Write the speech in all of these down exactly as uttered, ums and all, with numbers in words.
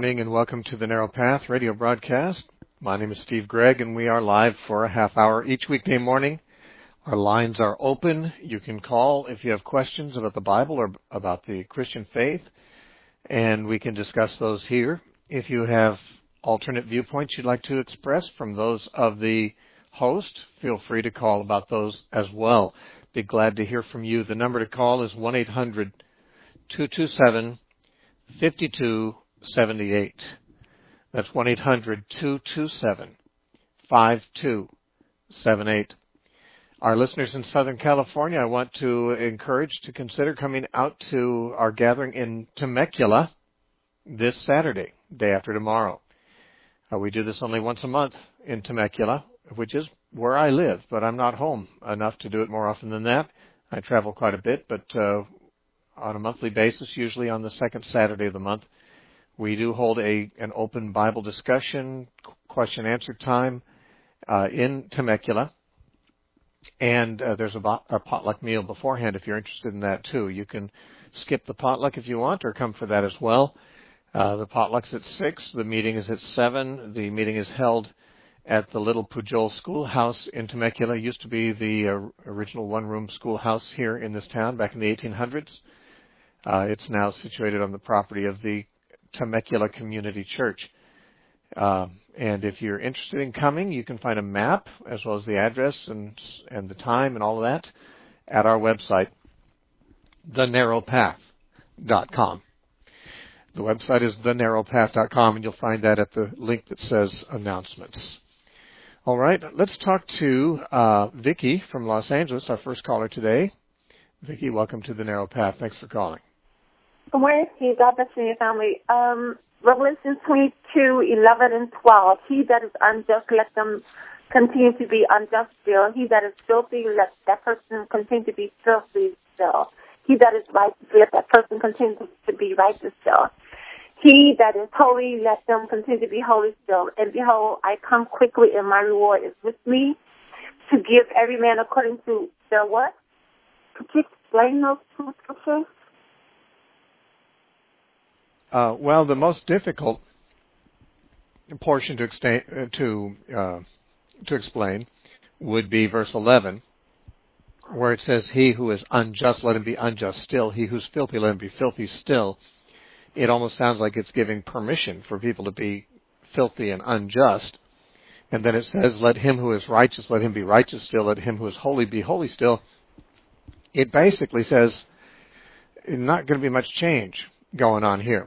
morning and welcome to the Narrow Path radio broadcast. My name is Steve Gregg and we are live for a half hour each weekday morning. Our lines are open. You can call if you have questions about the Bible or about the Christian faith, and we can discuss those here. If you have alternate viewpoints you'd like to express from those of the host, feel free to call about those as well. Be glad to hear from you. The number to call is one eight hundred two two seven five two seven eight. That's one eight hundred two two seven five two seven eight. Our listeners in Southern California, I want to encourage to consider coming out to our gathering in Temecula this Saturday, day after tomorrow. Uh, we do this only once a month in Temecula, which is where I live, but I'm not home enough to do it more often than that. I travel quite a bit, but uh, on a monthly basis, usually on the second Saturday of the month, we do hold a an open Bible discussion, question answer time uh, in Temecula. And uh, there's a, bo- a potluck meal beforehand if you're interested in that too. You can skip the potluck if you want or come for that as well. Uh, the potluck's at six. The meeting is at seven. The meeting is held at the Little Pujol Schoolhouse in Temecula. It used to be the uh, original one-room schoolhouse here in this town back in the eighteen hundreds. Uh, it's now situated on the property of the Temecula Community Church. Uh, and if you're interested in coming, you can find a map as well as the address and and the time and all of that at our website, the narrow path dot com. The website is the narrow path dot com, and you'll find that at the link that says announcements. All right, let's talk to uh, Vicki from Los Angeles, our first caller today. Vicki, welcome to the Narrow Path. Thanks for calling. Good morning, Steve. God bless you and your family. Um, Revelation twenty-two, eleven and twelve. He that is unjust, let them continue to be unjust still. He that is filthy, let that person continue to be filthy still. He that is righteous, let that person continue to be righteous still. He that is holy, let them continue to be holy still. And behold, I come quickly, and my reward is with me to give every man according to their what? Could you explain those two scriptures? Uh, well, the most difficult portion to, exta- to, uh, to explain would be verse eleven, where it says, he who is unjust, let him be unjust still. He who's filthy, let him be filthy still. It almost sounds like it's giving permission for people to be filthy and unjust. And then it says, let him who is righteous, let him be righteous still. Let him who is holy be holy still. It basically says, not going to be much change going on here.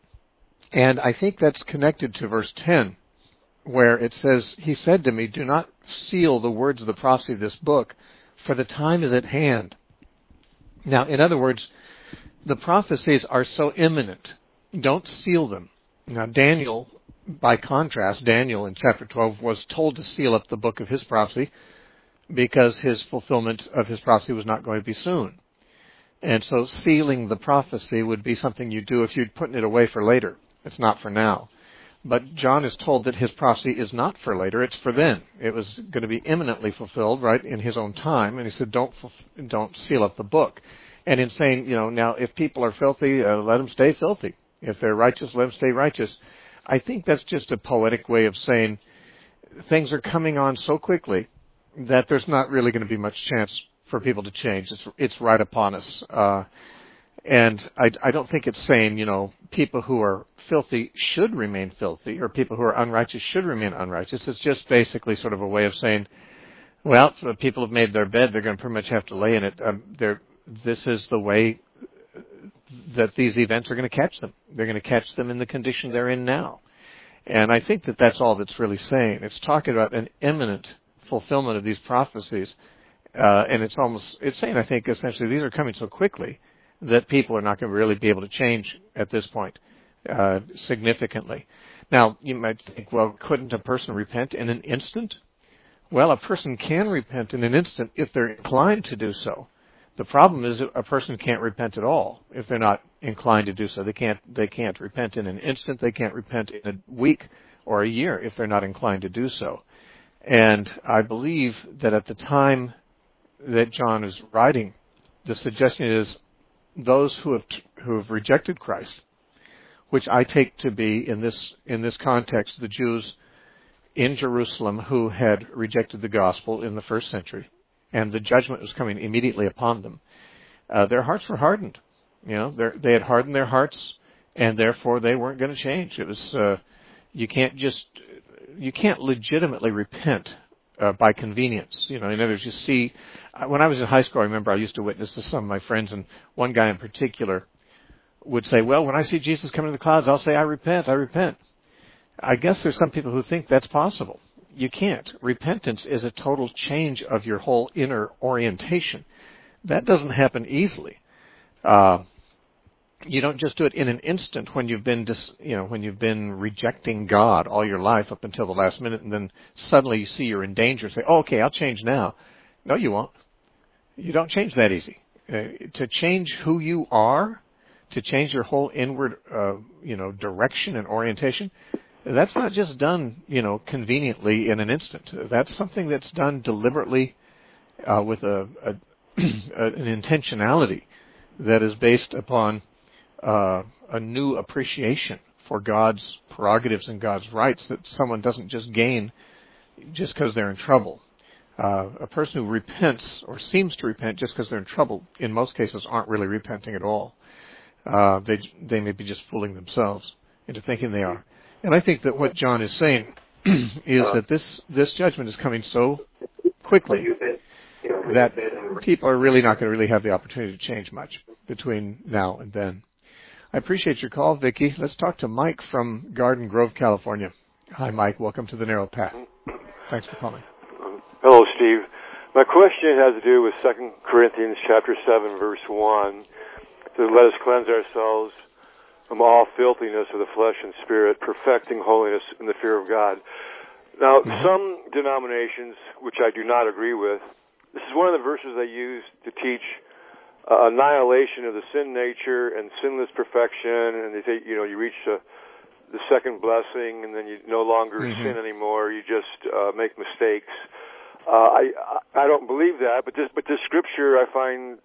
And I think that's connected to verse ten, where it says, he said to me, do not seal the words of the prophecy of this book, for the time is at hand. Now, in other words, the prophecies are so imminent. Don't seal them. Now, Daniel, by contrast, Daniel in chapter twelve was told to seal up the book of his prophecy because his fulfillment of his prophecy was not going to be soon. And so sealing the prophecy would be something you do if you're putting it away for later. It's not for now. But John is told that his prophecy is not for later, it's for then. It was going to be imminently fulfilled, right, in his own time. And he said, don't don't seal up the book. And in saying, you know, now if people are filthy, uh, let them stay filthy. If they're righteous, let them stay righteous. I think that's just a poetic way of saying things are coming on so quickly that there's not really going to be much chance for people to change. It's it's right upon us. Uh, and I, I don't think it's saying, you know, people who are filthy should remain filthy or people who are unrighteous should remain unrighteous. It's just basically sort of a way of saying, well, if people have made their bed, they're going to pretty much have to lay in it. Um, they're, this is the way that these events are going to catch them. They're going to catch them in the condition they're in now. And I think that that's all that's really saying. It's talking about an imminent fulfillment of these prophecies. Uh, and it's almost, it's saying, I think, essentially, these are coming so quickly that people are not going to really be able to change at this point uh, significantly. Now, you might think, well, couldn't a person repent in an instant? Well, a person can repent in an instant if they're inclined to do so. The problem is a person can't repent at all if they're not inclined to do so. They can't, they can't repent in an instant. They can't repent in a week or a year if they're not inclined to do so. And I believe that at the time that John is writing, the suggestion is those who have who have rejected Christ which I take to be in this in this context the Jews in Jerusalem who had rejected the gospel in the first century, and the judgment was coming immediately upon them. Uh, their hearts were hardened. You know, they had hardened their hearts, and therefore they weren't going to change. It was uh, you can't just you can't legitimately repent uh, by convenience. You know, in other words, you see, when I was in high school, I remember I used to witness to some of my friends, and one guy in particular would say, "Well, when I see Jesus coming in the clouds, I'll say, I repent, I repent." I guess there's some people who think that's possible. You can't. Repentance is a total change of your whole inner orientation. That doesn't happen easily. Uh, you don't just do it in an instant when you've been, dis, you know, when you've been rejecting God all your life up until the last minute, and then suddenly you see you're in danger and say, "Oh, okay, I'll change now." No, you won't. You don't change that easy. Uh, to change who you are, to change your whole inward, uh, you know, direction and orientation, that's not just done, you know, conveniently in an instant. That's something that's done deliberately uh, with a, a, a an intentionality that is based upon uh, a new appreciation for God's prerogatives and God's rights that someone doesn't just gain just because they're in trouble. Uh, a person who repents or seems to repent just because they're in trouble, in most cases, aren't really repenting at all. Uh, they they may be just fooling themselves into thinking they are. And I think that what John is saying is that this, this judgment is coming so quickly that people are really not going to really have the opportunity to change much between now and then. I appreciate your call, Vicki. Let's talk to Mike from Garden Grove, California. Hi, Mike. Welcome to the Narrow Path. Thanks for calling. Hello, Steve. My question has to do with Second Corinthians chapter seven, verse one. It says, "Let us cleanse ourselves from all filthiness of the flesh and spirit, perfecting holiness in the fear of God." Now, mm-hmm. some denominations, which I do not agree with, this is one of the verses they use to teach uh, annihilation of the sin nature and sinless perfection, and they say, you know, you reach uh, the second blessing, and then you no longer mm-hmm. sin anymore, you just uh, make mistakes. Uh, I I don't believe that, but this but this scripture I find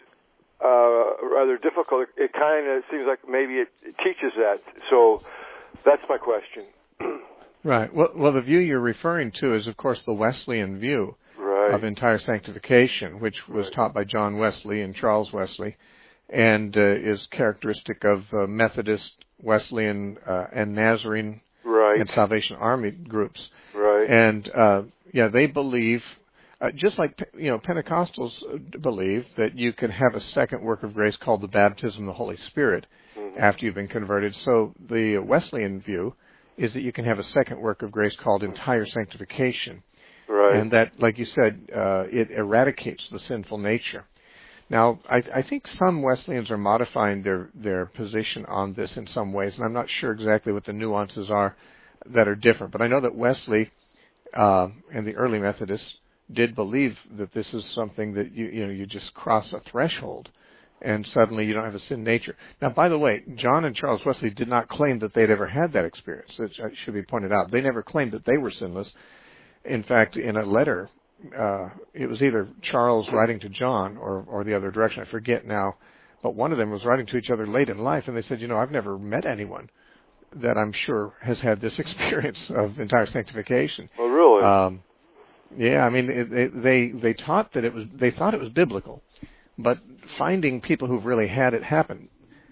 Uh, rather difficult. It, it kind of seems like maybe it, it teaches that. So that's my question. Right. Well, well, the view you're referring to is, of course, the Wesleyan view right. of entire sanctification, which was right. taught by John Wesley and Charles Wesley, and uh, is characteristic of uh, Methodist, Wesleyan, uh, and Nazarene right. and Salvation Army groups. Right. And uh, yeah, they believe. Uh, just like, you know, Pentecostals believe that you can have a second work of grace called the baptism of the Holy Spirit mm-hmm. after you've been converted. So the Wesleyan view is that you can have a second work of grace called entire sanctification. Right. And that, like you said, uh, it eradicates the sinful nature. Now, I, I think some Wesleyans are modifying their, their position on this in some ways, and I'm not sure exactly what the nuances are that are different. But I know that Wesley uh, and the early Methodists did believe that this is something that you you know you just cross a threshold and suddenly you don't have a sin nature. Now, by the way, John and Charles Wesley did not claim that they'd ever had that experience. It should be pointed out. They never claimed that they were sinless. In fact, in a letter, uh, it was either Charles writing to John or, or the other direction. I forget now. But one of them was writing to each other late in life, and they said, you know, I've never met anyone that I'm sure has had this experience of entire sanctification. Oh, really? Um, Yeah, I mean, it, they they taught that it was they thought it was biblical, but finding people who've really had it happen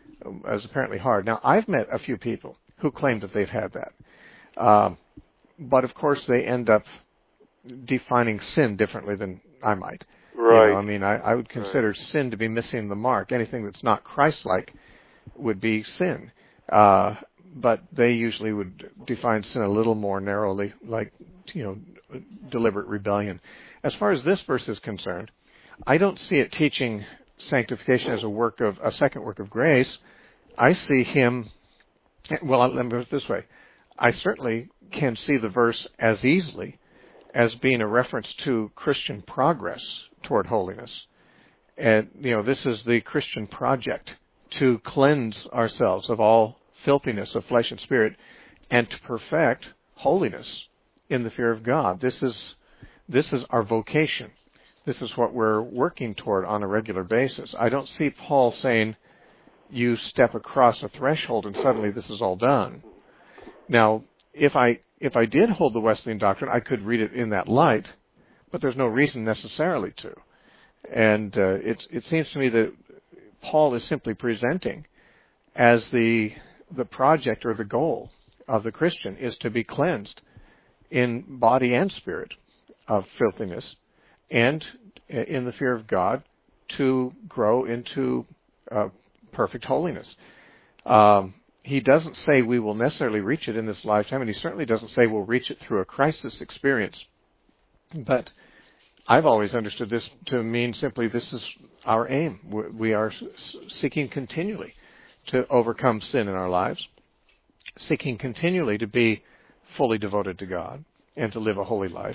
is apparently hard. Now, I've met a few people who claim that they've had that, um, but of course they end up defining sin differently than I might. Right. You know, I mean, I, I would consider right. sin to be missing the mark. Anything that's not Christ-like would be sin. Uh, but they usually would define sin a little more narrowly, like, you know, deliberate rebellion. As far as this verse is concerned, I don't see it teaching sanctification as a work of a second work of grace. I see him. Well, let me put it this way: I certainly can see the verse as easily as being a reference to Christian progress toward holiness. And you know, this is the Christian project to cleanse ourselves of all filthiness of flesh and spirit, and to perfect holiness in the fear of God. This is this is our vocation. This is what we're working toward on a regular basis. I don't see Paul saying, you step across a threshold and suddenly this is all done. Now, if I if I did hold the Wesleyan doctrine, I could read it in that light, but there's no reason necessarily to. And uh, it it seems to me that Paul is simply presenting as the the project or the goal of the Christian is to be cleansed in body and spirit of filthiness, and in the fear of God to grow into uh, perfect holiness. Um, he doesn't say we will necessarily reach it in this lifetime, and he certainly doesn't say we'll reach it through a crisis experience. But I've always understood this to mean simply this is our aim. We are seeking continually to overcome sin in our lives, seeking continually to be fully devoted to God and to live a holy life.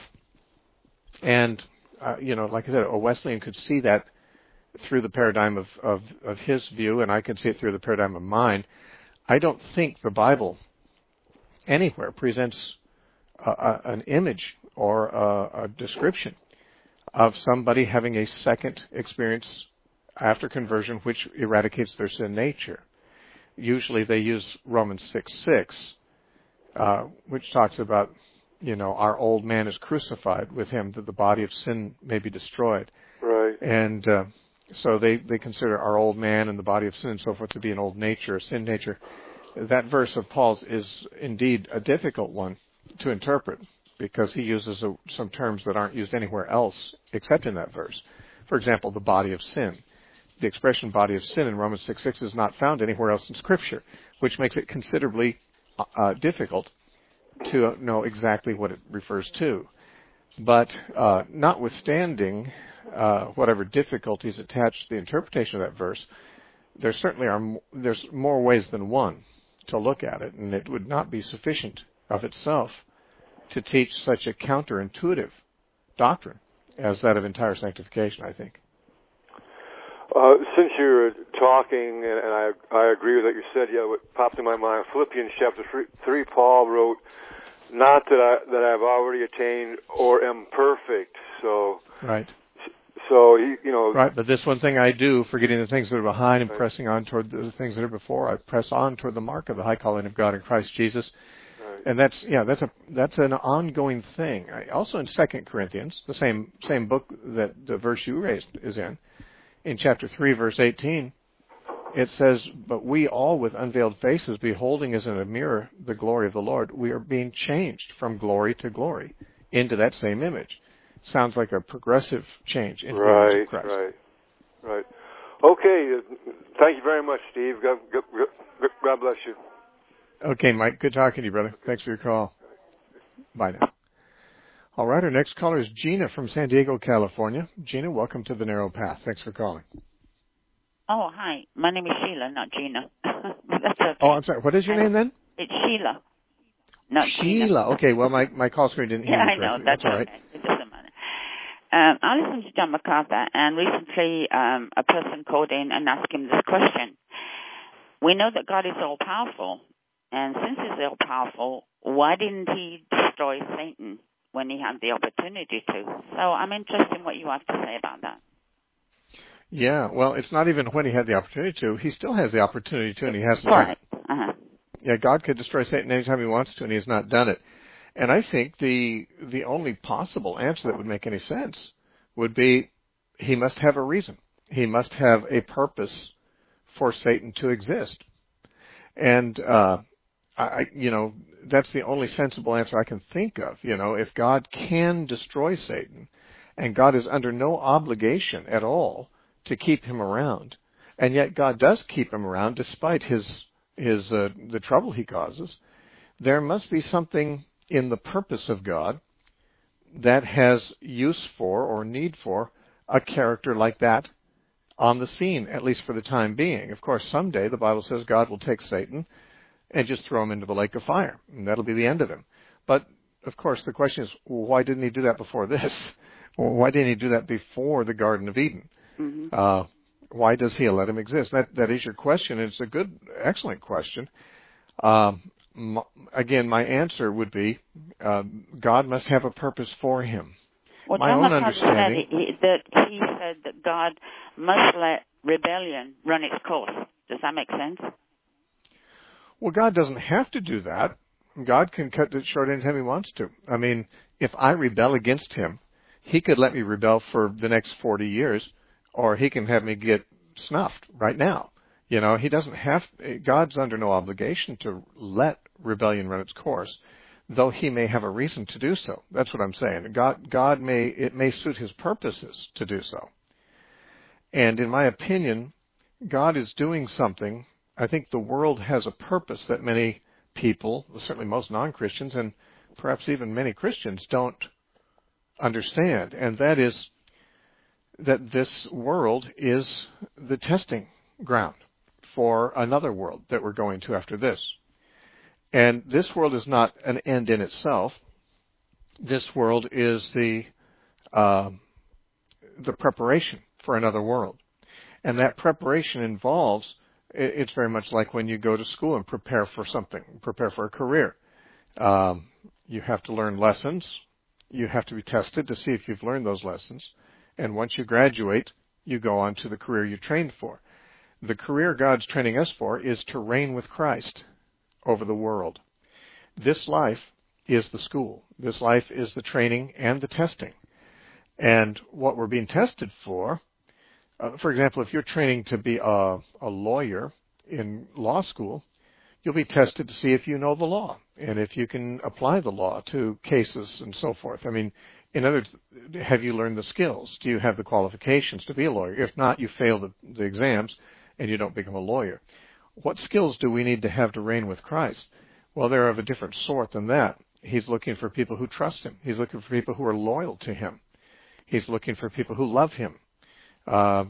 And, uh, you know, like I said, a Wesleyan could see that through the paradigm of, of, of his view, and I can see it through the paradigm of mine. I don't think the Bible anywhere presents a, a, an image or a, a description of somebody having a second experience after conversion which eradicates their sin nature. Usually they use Romans six six, uh, which talks about, you know, our old man is crucified with him that the body of sin may be destroyed. Right. And uh, so they, they consider our old man and the body of sin and so forth to be an old nature, a sin nature. That verse of Paul's is indeed a difficult one to interpret because he uses a, some terms that aren't used anywhere else except in that verse. For example, the body of sin. The expression body of sin in Romans six six is not found anywhere else in Scripture, which makes it considerably uh, difficult to know exactly what it refers to. But uh, notwithstanding uh, whatever difficulties attached to the interpretation of that verse, there certainly are there's more ways than one to look at it, and it would not be sufficient of itself to teach such a counterintuitive doctrine as that of entire sanctification, I think. Uh, since you're talking, and, and I, I agree with what you said, yeah, what popped in my mind, Philippians chapter three, three Paul wrote, not that I that I've already attained or am perfect. So, right. So he, you know, right. But this one thing I do, forgetting the things that are behind and right. pressing on toward the things that are before, I press on toward the mark of the high calling of God in Christ Jesus. Right. And that's yeah, that's a that's an ongoing thing. I, also in Second Corinthians, the same same book that the verse you raised is in, in chapter three, verse eighteen. It says, but we all with unveiled faces, beholding as in a mirror the glory of the Lord, we are being changed from glory to glory into that same image. Sounds like a progressive change into the image of Christ. Right, right, right. Okay, thank you very much, Steve. God, God, God bless you. Okay, Mike, good talking to you, brother. Thanks for your call. Bye now. All right, our next caller is Gina from San Diego, California. Gina, welcome to the Narrow Path. Thanks for calling. Oh, hi. My name is Sheila, not Gina. That's okay. Oh, I'm sorry. What is your name then? It's Sheila, not Sheila. Gina. Okay, well, my, my call screen didn't hear yeah, you I know. correctly. That's, That's all right. Okay. It doesn't matter. Um, I listened to John MacArthur, and recently um, a person called in and asked him this question. We know that God is all-powerful, and since he's all-powerful, why didn't he destroy Satan when he had the opportunity to? So I'm interested in what you have to say about that. Yeah, well, it's not even when he had the opportunity to. He still has the opportunity to, and he hasn't. Right. Uh-huh. Yeah, God could destroy Satan anytime he wants to, and he has not done it. And I think the the only possible answer that would make any sense would be he must have a reason. He must have a purpose for Satan to exist. And, uh, I, you know, that's the only sensible answer I can think of. You know, if God can destroy Satan, and God is under no obligation at all to keep him around, and yet God does keep him around despite his his uh, the trouble he causes, there must be something in the purpose of God that has use for or need for a character like that on the scene, at least for the time being. Of course, someday the Bible says God will take Satan and just throw him into the lake of fire, and that'll be the end of him. But, of course, the question is, well, why didn't he do that before this? Well, why didn't he do that before the Garden of Eden? Mm-hmm. Uh, why does he let him exist? That that is your question, and it's a good, excellent question. Um, m- again, my answer would be uh, God must have a purpose for him. Well, my John own MacArthur understanding said he, that he said that God must let rebellion run its course. Does that make sense? Well, God doesn't have to do that. God can cut it short anytime he wants to. I mean, if I rebel against him, he could let me rebel for the next forty years, or he can have me get snuffed right now. You know, he doesn't have, God's under no obligation to let rebellion run its course, though he may have a reason to do so. That's what I'm saying. God, God may, it may suit his purposes to do so. And in my opinion, God is doing something. I think the world has a purpose that many people, certainly most non-Christians, and perhaps even many Christians don't understand, and that is that this world is the testing ground for another world that we're going to after this. And this world is not an end in itself. This world is the uh, the preparation for another world. And that preparation involves, it's very much like when you go to school and prepare for something, prepare for a career. Um, you have to learn lessons. You have to be tested to see if you've learned those lessons. And once you graduate, you go on to the career you trained for. The career God's training us for is to reign with Christ over the world. This life is the school. This life is the training and the testing. And what we're being tested for, uh, for example, if you're training to be a, a lawyer in law school, you'll be tested to see if you know the law and if you can apply the law to cases and so forth. I mean, in other words, have you learned the skills? Do you have the qualifications to be a lawyer? If not, you fail the, the exams and you don't become a lawyer. What skills do we need to have to reign with Christ? Well, they're of a different sort than that. He's looking for people who trust him. He's looking for people who are loyal to him. He's looking for people who love him. Uh,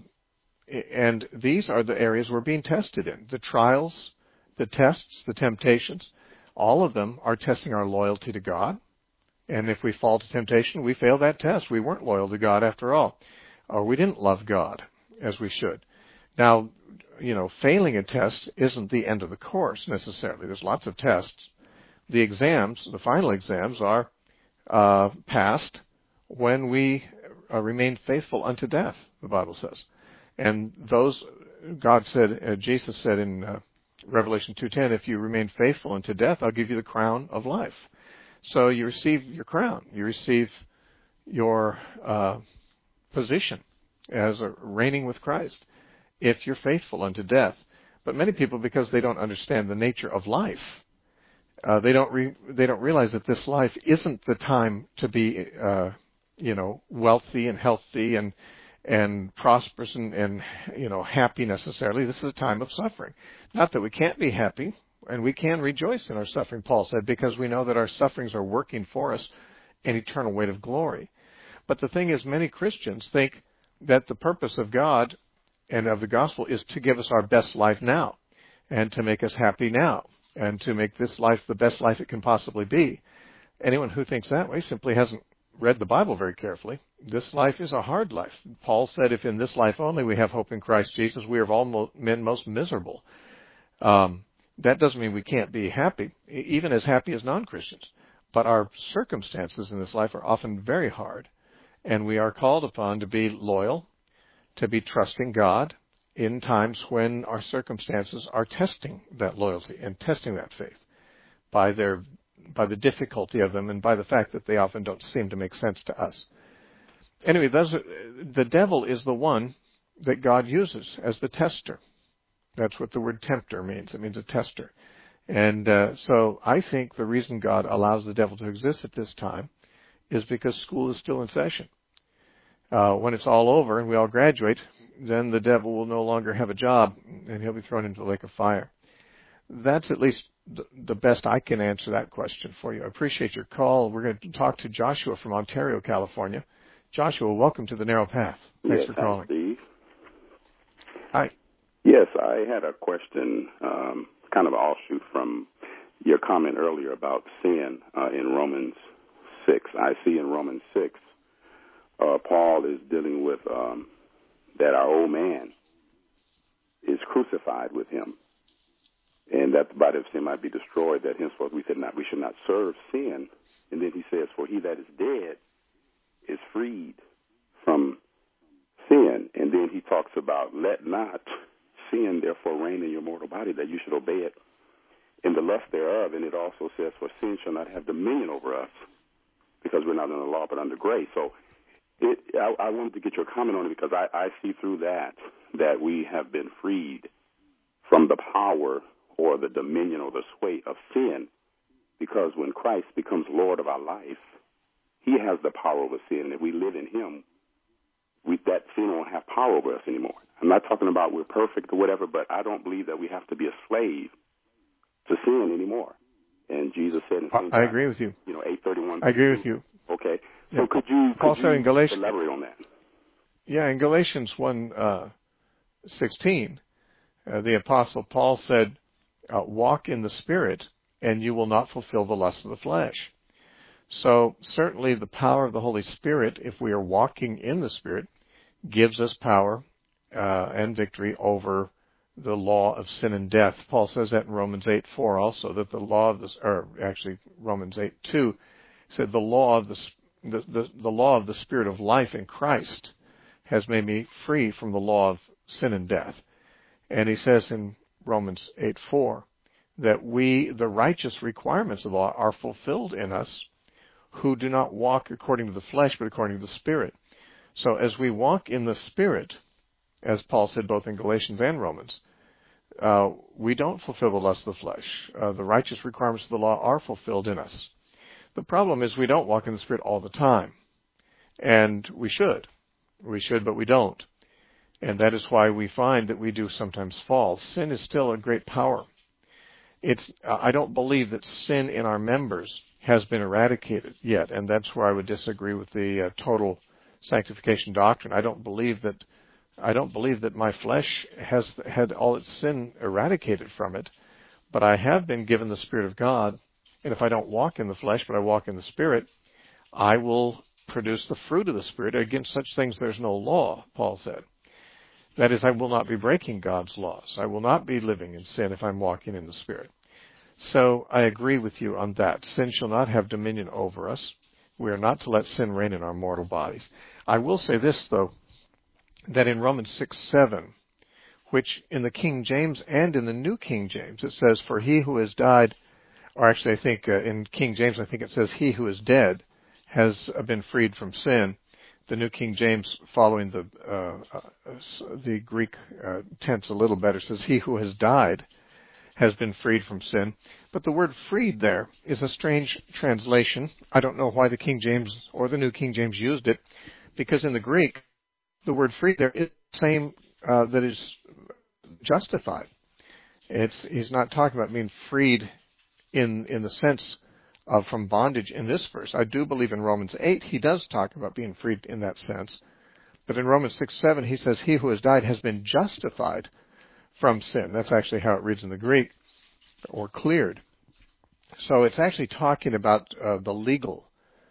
and these are the areas we're being tested in. The trials, the tests, the temptations, all of them are testing our loyalty to God. And if we fall to temptation, we fail that test. We weren't loyal to God after all. Or we didn't love God as we should. Now, you know, failing a test isn't the end of the course necessarily. There's lots of tests. The exams, the final exams, are uh, passed when we uh, remain faithful unto death, the Bible says. And those, God said, uh, Jesus said in uh, Revelation two ten, if you remain faithful unto death, I'll give you the crown of life. So you receive your crown. You receive your uh, position as a reigning with Christ if you're faithful unto death. But many people, because they don't understand the nature of life, uh, they don't re- they don't realize that this life isn't the time to be, uh, you know, wealthy and healthy and and prosperous and, and you know happy necessarily. This is a time of suffering. Not that we can't be happy. And we can rejoice in our suffering, Paul said, because we know that our sufferings are working for us an eternal weight of glory. But the thing is, many Christians think that the purpose of God and of the gospel is to give us our best life now and to make us happy now and to make this life the best life it can possibly be. Anyone who thinks that way simply hasn't read the Bible very carefully. This life is a hard life. Paul said, if in this life only we have hope in Christ Jesus, we are of all men most miserable. Um, That doesn't mean we can't be happy, even as happy as non-Christians. But our circumstances in this life are often very hard, and we are called upon to be loyal, to be trusting God in times when our circumstances are testing that loyalty and testing that faith by their by the difficulty of them and by the fact that they often don't seem to make sense to us. Anyway, those are, the devil is the one that God uses as the tester. That's what the word tempter means. It means a tester. And uh, so I think the reason God allows the devil to exist at this time is because school is still in session. Uh, when it's all over and we all graduate, then the devil will no longer have a job and he'll be thrown into the lake of fire. That's at least the best I can answer that question for you. I appreciate your call. We're going to talk to Joshua from Ontario, California. Joshua, welcome to the Narrow Path. Thanks yes, for calling. Hi, Steve. Hi. Yes, I had a question, um, kind of an offshoot from your comment earlier about sin uh, in Romans six. I see in Romans six, uh, Paul is dealing with um, that our old man is crucified with him, and that the body of sin might be destroyed, that henceforth we should not, we should not serve sin. And then he says, for he that is dead is freed from sin. And then he talks about let not sin therefore reign in your mortal body, that you should obey it in the lust thereof. And it also says, for sin shall not have dominion over us, because we're not under law but under grace. So it, I, I wanted to get your comment on it, because I, I see through that that we have been freed from the power or the dominion or the sway of sin, because when Christ becomes Lord of our life, he has the power over sin. And if we live in him, we, that sin won't have power over us anymore. I'm not talking about we're perfect or whatever, but I don't believe that we have to be a slave to sin anymore. And Jesus said in Saint I agree with you. You know, eight thirty-one. I agree with you. Okay. So yeah. could you, could Paul you said in Galatians, elaborate on that? Yeah, in Galatians one sixteen, uh, the Apostle Paul said, uh, walk in the Spirit, and you will not fulfill the lust of the flesh. So certainly the power of the Holy Spirit, if we are walking in the Spirit, gives us power uh, and victory over the law of sin and death. Paul says that in Romans eight four also, that the law of the, or actually Romans eight two, said the law of the, the, the, the law of the Spirit of life in Christ has made me free from the law of sin and death. And he says in Romans eight four that we, the righteous requirements of the law, are fulfilled in us who do not walk according to the flesh, but according to the Spirit. So as we walk in the Spirit, as Paul said both in Galatians and Romans, uh, we don't fulfill the lust of the flesh. Uh, the righteous requirements of the law are fulfilled in us. The problem is we don't walk in the Spirit all the time. And we should. We should, but we don't. And that is why we find that we do sometimes fall. Sin is still a great power. It's, uh, I don't believe that sin in our members has been eradicated yet, and that's where I would disagree with the uh, total sanctification doctrine. I don't believe that I don't believe that my flesh has had all its sin eradicated from it, but I have been given the Spirit of God, and if I don't walk in the flesh, but I walk in the Spirit, I will produce the fruit of the Spirit. Against such things there's no law, Paul said. That is, I will not be breaking God's laws. I will not be living in sin if I'm walking in the Spirit. So I agree with you on that. Sin shall not have dominion over us. We are not to let sin reign in our mortal bodies. I will say this, though, that in Romans six seven, which in the King James and in the New King James, it says, for he who has died, or actually I think uh, in King James, I think it says he who is dead has been freed from sin. The New King James, following the uh, uh, the Greek uh, tense a little better, says he who has died has been freed from sin. But the word freed there is a strange translation. I don't know why the King James or the New King James used it, because in the Greek, the word freed there is the same uh, that is justified. It's he's not talking about being freed in in the sense of from bondage in this verse. I do believe in Romans eight he does talk about being freed in that sense. But in Romans six seven he says he who has died has been justified from sin. That's actually how it reads in the Greek, or cleared. So it's actually talking about uh, the legal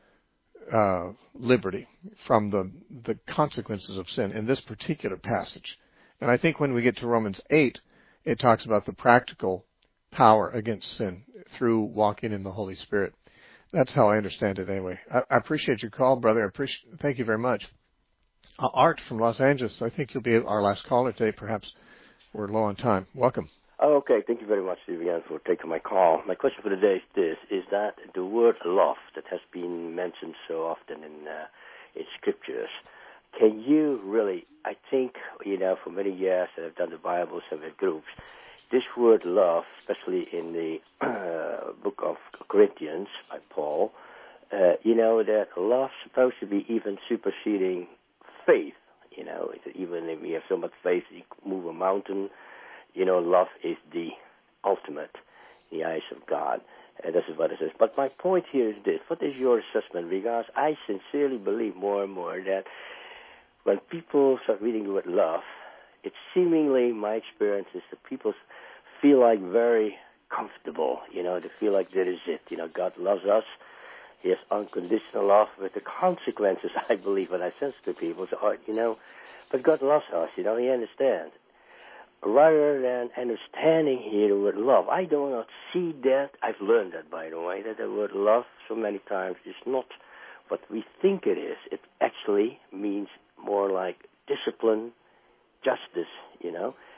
uh, liberty from the, the consequences of sin in this particular passage. And I think when we get to Romans eight, it talks about the practical power against sin through walking in the Holy Spirit. That's how I understand it anyway. I, I appreciate your call, brother. I appreciate, thank you very much. Uh, Art from Los Angeles, I think you'll be our last caller today, perhaps. We're low on time. Welcome. Oh, okay. Thank you very much, Vivian, for taking my call. My question for the day is this, is that the word love that has been mentioned so often in uh, in scriptures, can you really, I think, you know, for many years that I've done the Bible study groups, this word love, especially in the uh, book of Corinthians by Paul, uh, you know, that love's supposed to be even superseding faith. You know, even if we have so much faith, you move a mountain. You know, love is the ultimate in the eyes of God. And this is what it says. But my point here is this. What is your assessment? Because I sincerely believe more and more that when people start reading the word love, it's seemingly, my experience is that people feel like very comfortable. You know, they feel like that is it. You know, God loves us. He has unconditional love with the consequences, I believe, when I sense to people. So, you know, but God loves us, you know, He understands. Rather than understanding here the word love, I do not see that. I've learned that, by the way, that the word love so many times is not what we think it is. It actually means more like discipline, justice, you know. Uh, what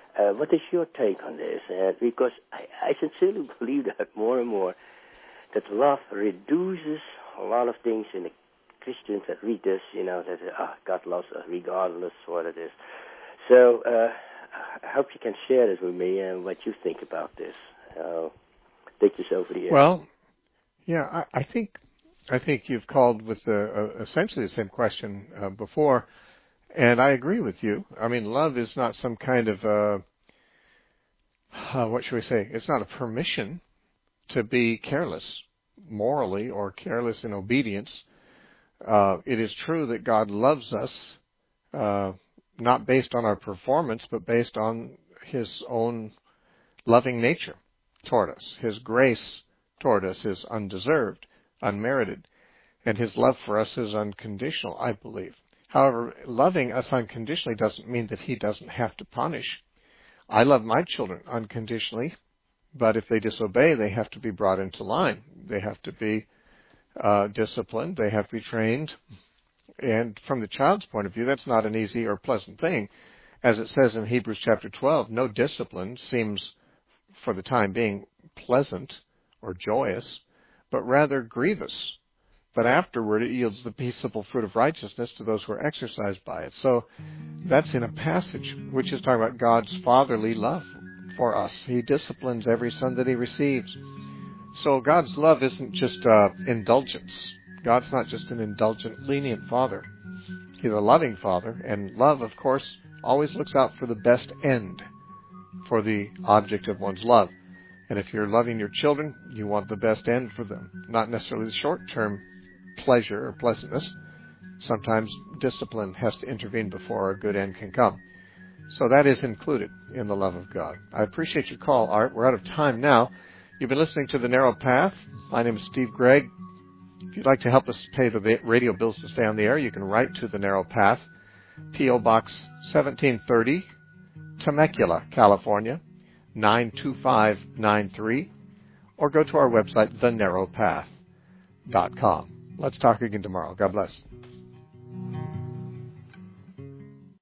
what is your take on this? Uh, because I, I sincerely believe that more and more that love reduces a lot of things in the Christians that read this, you know, that uh, God loves us regardless what it is. So uh, I hope you can share this with me and what you think about this. Uh, take this over the air. Well, yeah, I, I think I think you've called with the, uh, essentially the same question uh, before, and I agree with you. I mean, love is not some kind of uh, uh, what should we say? It's not a permission to be careless morally or careless in obedience. Uh, it is true that God loves us, uh, not based on our performance, but based on His own loving nature toward us. His grace toward us is undeserved, unmerited, and His love for us is unconditional, I believe. However, loving us unconditionally doesn't mean that He doesn't have to punish. I love my children unconditionally, but if they disobey, they have to be brought into line. They have to be uh, disciplined. They have to be trained. And from the child's point of view, that's not an easy or pleasant thing. As it says in Hebrews chapter twelve, no discipline seems, for the time being, pleasant or joyous, but rather grievous. But afterward, it yields the peaceable fruit of righteousness to those who are exercised by it. So that's in a passage which is talking about God's fatherly love for us. He disciplines every son that He receives. So God's love isn't just uh, indulgence. God's not just an indulgent, lenient Father. He's a loving Father, and love, of course, always looks out for the best end for the object of one's love. And if you're loving your children, you want the best end for them, not necessarily the short-term pleasure or pleasantness. Sometimes discipline has to intervene before a good end can come. So that is included in the love of God. I appreciate your call, Art. We're out of time now. You've been listening to The Narrow Path. My name is Steve Gregg. If you'd like to help us pay the radio bills to stay on the air, you can write to The Narrow Path, P O. Box seventeen thirty, Temecula, California, nine two five nine three, or go to our website, the narrow path dot com. Let's talk again tomorrow. God bless.